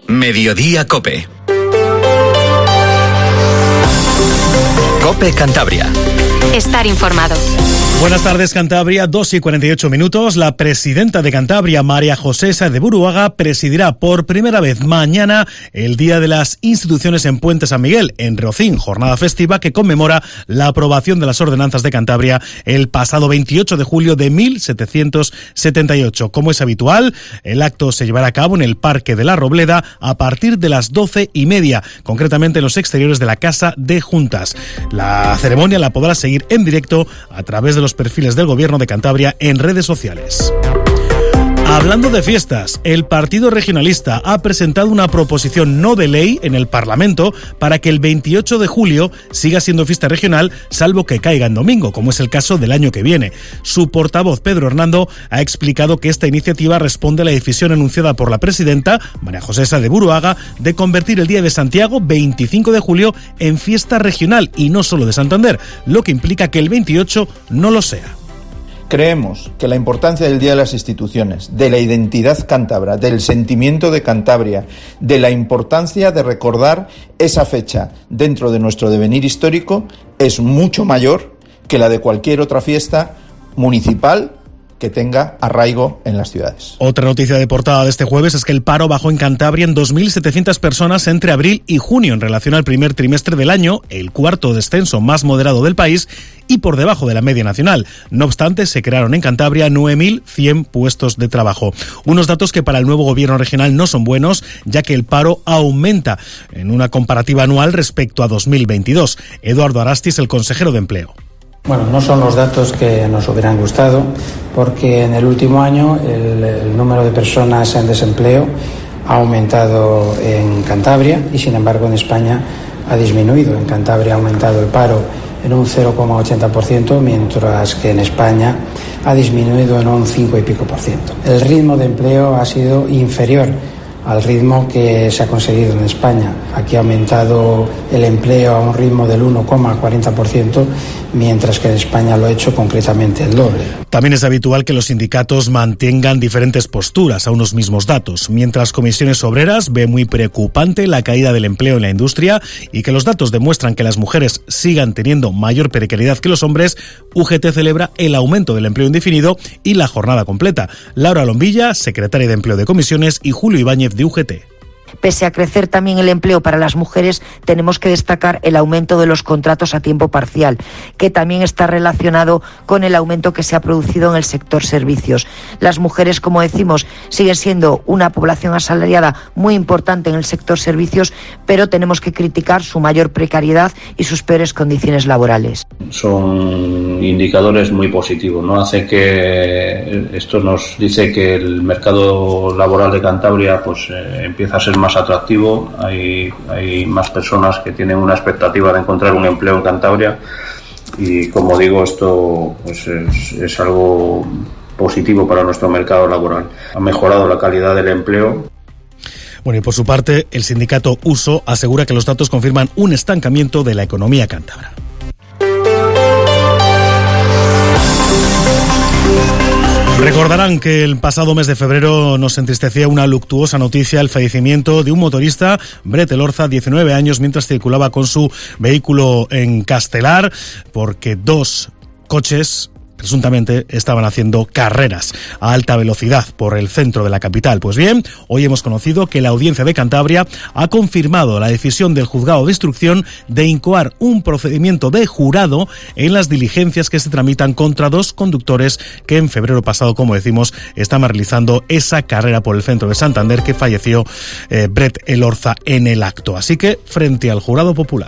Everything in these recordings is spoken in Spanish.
Mediodía COPE. COPE Cantabria. Estar informado. Buenas tardes, Cantabria, 2:48. La presidenta de Cantabria, María José Sáez de Buruaga, presidirá por primera vez mañana el Día de las Instituciones en Puente San Miguel, en Rocín, jornada festiva que conmemora la aprobación de las ordenanzas de Cantabria el pasado 28 de julio de 1778. Como es habitual, el acto se llevará a cabo en el Parque de la Robleda a partir de las 12:30, concretamente en los exteriores de la Casa de Juntas. La ceremonia la podrá seguir en directo a través de los perfiles del Gobierno de Cantabria en redes sociales. Hablando de fiestas, el Partido Regionalista ha presentado una proposición no de ley en el Parlamento para que el 28 de julio siga siendo fiesta regional, salvo que caiga en domingo, como es el caso del año que viene. Su portavoz, Pedro Hernando, ha explicado que esta iniciativa responde a la decisión anunciada por la presidenta, María José Sáez de Buruaga, de convertir el Día de Santiago, 25 de julio, en fiesta regional y no solo de Santander, lo que implica que el 28 no lo sea. Creemos que la importancia del Día de las Instituciones, de la identidad cántabra, del sentimiento de Cantabria, de la importancia de recordar esa fecha dentro de nuestro devenir histórico es mucho mayor que la de cualquier otra fiesta municipal que tenga arraigo en las ciudades. Otra noticia de portada de este jueves es que el paro bajó en Cantabria en 2.700 personas entre abril y junio en relación al primer trimestre del año, el cuarto descenso más moderado del país y por debajo de la media nacional. No obstante, se crearon en Cantabria 9.100 puestos de trabajo. Unos datos que para el nuevo gobierno regional no son buenos, ya que el paro aumenta en una comparativa anual respecto a 2022. Eduardo Arastis, el consejero de Empleo. Bueno, no son los datos que nos hubieran gustado, porque en el último año el número de personas en desempleo ha aumentado en Cantabria y, sin embargo, en España ha disminuido. En Cantabria ha aumentado el paro en un 0,80%, mientras que en España ha disminuido en un 5 y pico %. El ritmo de empleo ha sido inferior al ritmo que se ha conseguido en España. Aquí ha aumentado el empleo a un ritmo del 1,40%, mientras que en España lo ha hecho concretamente el doble. También es habitual que los sindicatos mantengan diferentes posturas a unos mismos datos. Mientras Comisiones Obreras ve muy preocupante la caída del empleo en la industria y que los datos demuestran que las mujeres sigan teniendo mayor precariedad que los hombres, UGT celebra el aumento del empleo indefinido y la jornada completa. Laura Lombilla, secretaria de Empleo de Comisiones, y Julio Ibáñez, de UGT. Pese a crecer también el empleo para las mujeres, tenemos que destacar el aumento de los contratos a tiempo parcial, que también está relacionado con el aumento que se ha producido en el sector servicios. Las mujeres, como decimos, siguen siendo una población asalariada muy importante en el sector servicios, pero tenemos que criticar su mayor precariedad y sus peores condiciones laborales. Son indicadores muy positivos, ¿no? Hace que esto nos dice que el mercado laboral de Cantabria empieza a ser más atractivo, hay más personas que tienen una expectativa de encontrar un empleo en Cantabria y, como digo, esto es algo positivo para nuestro mercado laboral. Ha mejorado la calidad del empleo. Bueno, y por su parte, el sindicato USO asegura que los datos confirman un estancamiento de la economía cántabra. Recordarán que el pasado mes de febrero nos entristecía una luctuosa noticia: el fallecimiento de un motorista, Brett Elorza, 19 años, mientras circulaba con su vehículo en Castelar, porque dos coches presuntamente estaban haciendo carreras a alta velocidad por el centro de la capital. Pues bien, hoy hemos conocido que la Audiencia de Cantabria ha confirmado la decisión del Juzgado de Instrucción de incoar un procedimiento de jurado en las diligencias que se tramitan contra dos conductores que en febrero pasado, como decimos, estaban realizando esa carrera por el centro de Santander, que falleció Brett Elorza en el acto. Así que, frente al jurado popular.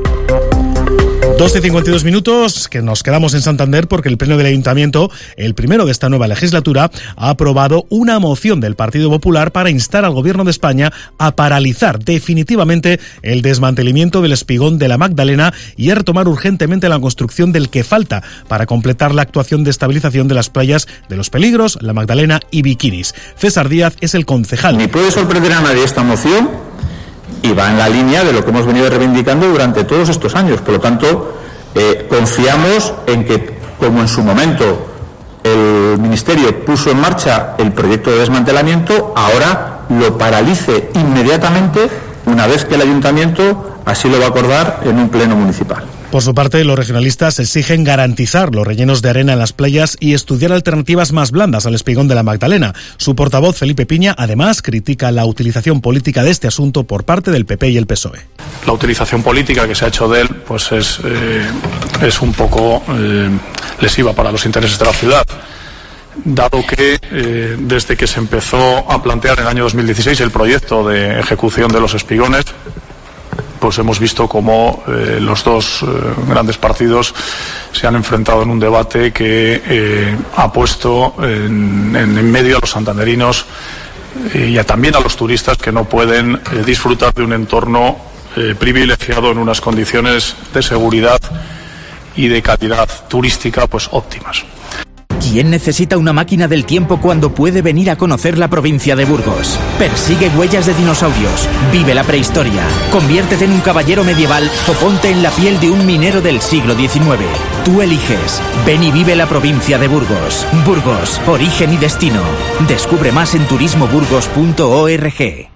2:52, que nos quedamos en Santander porque el Pleno del Ayuntamiento, el primero de esta nueva legislatura, ha aprobado una moción del Partido Popular para instar al Gobierno de España a paralizar definitivamente el desmantelamiento del espigón de la Magdalena y a retomar urgentemente la construcción del que falta para completar la actuación de estabilización de las playas de Los Peligros, la Magdalena y Bikinis. César Díaz es el concejal. Ni puede sorprender a nadie esta moción, y va en la línea de lo que hemos venido reivindicando durante todos estos años. Por lo tanto, confiamos en que, como en su momento el Ministerio puso en marcha el proyecto de desmantelamiento, ahora lo paralice inmediatamente una vez que el ayuntamiento así lo va a acordar en un pleno municipal. Por su parte, los regionalistas exigen garantizar los rellenos de arena en las playas y estudiar alternativas más blandas al espigón de la Magdalena. Su portavoz, Felipe Piña, además critica la utilización política de este asunto por parte del PP y el PSOE. La utilización política que se ha hecho de él pues es un poco lesiva para los intereses de la ciudad, dado que desde que se empezó a plantear en el año 2016 el proyecto de ejecución de los espigones, pues hemos visto cómo los dos grandes partidos se han enfrentado en un debate que ha puesto en medio a los santanderinos y también a los turistas que no pueden disfrutar de un entorno privilegiado en unas condiciones de seguridad y de calidad turística pues óptimas. ¿Quién necesita una máquina del tiempo cuando puede venir a conocer la provincia de Burgos? Persigue huellas de dinosaurios, vive la prehistoria, conviértete en un caballero medieval o ponte en la piel de un minero del siglo XIX. Tú eliges. Ven y vive la provincia de Burgos. Burgos, origen y destino. Descubre más en turismoburgos.org.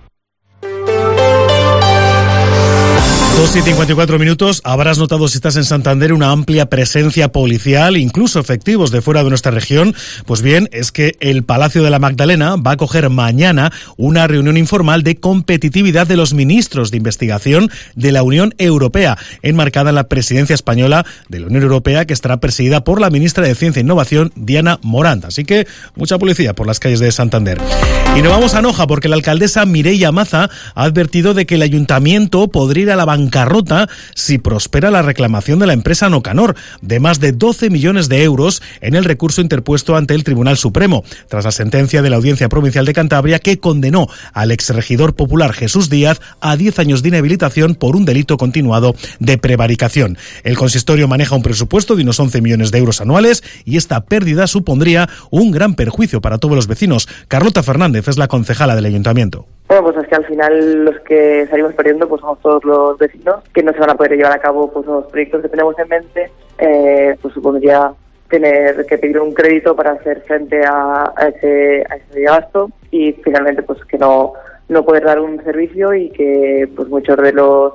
2:54. Habrás notado, si estás en Santander, una amplia presencia policial, incluso efectivos de fuera de nuestra región. Pues bien, es que el Palacio de la Magdalena va a acoger mañana una reunión informal de competitividad de los ministros de investigación de la Unión Europea, enmarcada en la presidencia española de la Unión Europea, que estará presidida por la ministra de Ciencia e Innovación, Diana Morant. Así que mucha policía por las calles de Santander. Y nos vamos a Noja, porque la alcaldesa Mireia Maza ha advertido de que el ayuntamiento podría ir a la bancarrota si prospera la reclamación de la empresa Nocanor de más de 12 millones de euros en el recurso interpuesto ante el Tribunal Supremo, tras la sentencia de la Audiencia Provincial de Cantabria que condenó al exregidor popular Jesús Díaz a 10 años de inhabilitación por un delito continuado de prevaricación. El consistorio maneja un presupuesto de unos 11 millones de euros anuales y esta pérdida supondría un gran perjuicio para todos los vecinos. Carlota Fernández es la concejala del ayuntamiento. Bueno, pues es que al final los que salimos perdiendo pues somos todos los vecinos, que no se van a poder llevar a cabo pues los proyectos que tenemos en mente, pues supondría tener que pedir un crédito para hacer frente a ese gasto y finalmente pues que no poder dar un servicio y que pues muchos de los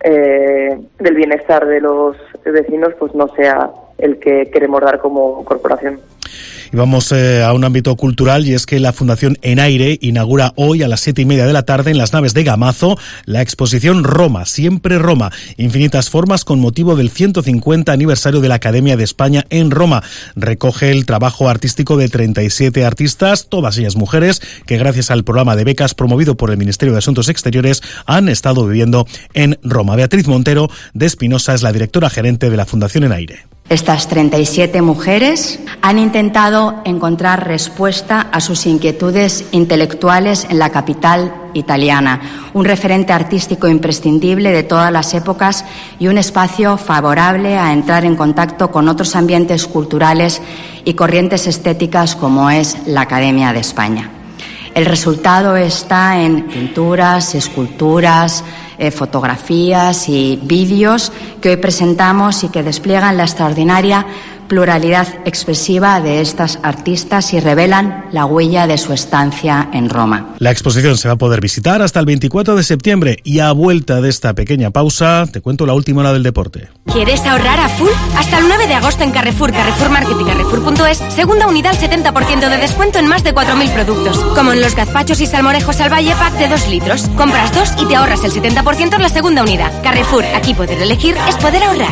del bienestar de los vecinos pues no sea el que queremos dar como corporación. Y vamos a un ámbito cultural, y es que la Fundación Enaire inaugura hoy a las 7:30 de la tarde en las naves de Gamazo la exposición Roma, siempre Roma, infinitas formas, con motivo del 150 aniversario de la Academia de España en Roma. Recoge el trabajo artístico de 37 artistas, todas ellas mujeres, que gracias al programa de becas promovido por el Ministerio de Asuntos Exteriores han estado viviendo en Roma. Beatriz Montero de Espinosa es la directora gerente de la Fundación Enaire. Estas 37 mujeres han intentado encontrar respuesta a sus inquietudes intelectuales en la capital italiana, un referente artístico imprescindible de todas las épocas y un espacio favorable a entrar en contacto con otros ambientes culturales y corrientes estéticas como es la Academia de España. El resultado está en pinturas, esculturas, fotografías y vídeos que hoy presentamos y que despliegan la extraordinaria pluralidad expresiva de estas artistas y revelan la huella de su estancia en Roma. La exposición se va a poder visitar hasta el 24 de septiembre y a vuelta de esta pequeña pausa te cuento la última hora del deporte. ¿Quieres ahorrar a full? Hasta el 9 de agosto en Carrefour, Carrefour Market y Carrefour.es, segunda unidad al 70% de descuento en más de 4.000 productos, como en los gazpachos y salmorejos al Valle Pack de 2 litros. Compras 2 y te ahorras el 70% en la segunda unidad. Carrefour, aquí poder elegir es poder ahorrar.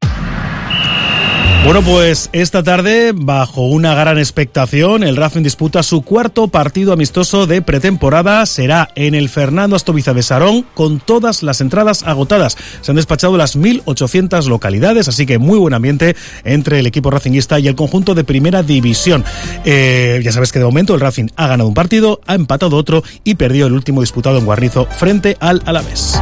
Bueno, pues esta tarde, bajo una gran expectación, el Racing disputa su cuarto partido amistoso de pretemporada. Será en el Fernando Astoviza de Sarón, con todas las entradas agotadas. Se han despachado las 1.800 localidades, así que muy buen ambiente entre el equipo racinguista y el conjunto de Primera División. Ya sabes que de momento el Racing ha ganado un partido, ha empatado otro y perdió el último disputado en Guarnizo frente al Alavés.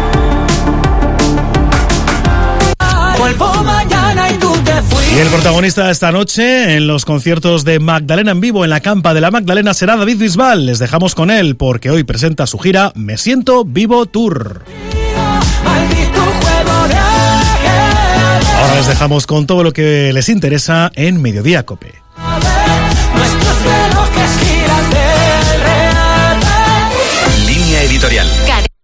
Y el protagonista de esta noche en los conciertos de Magdalena en vivo en la Campa de la Magdalena será David Bisbal. Les dejamos con él porque hoy presenta su gira Me Siento Vivo Tour. Ahora les dejamos con todo lo que les interesa en Mediodía Cope. editorial.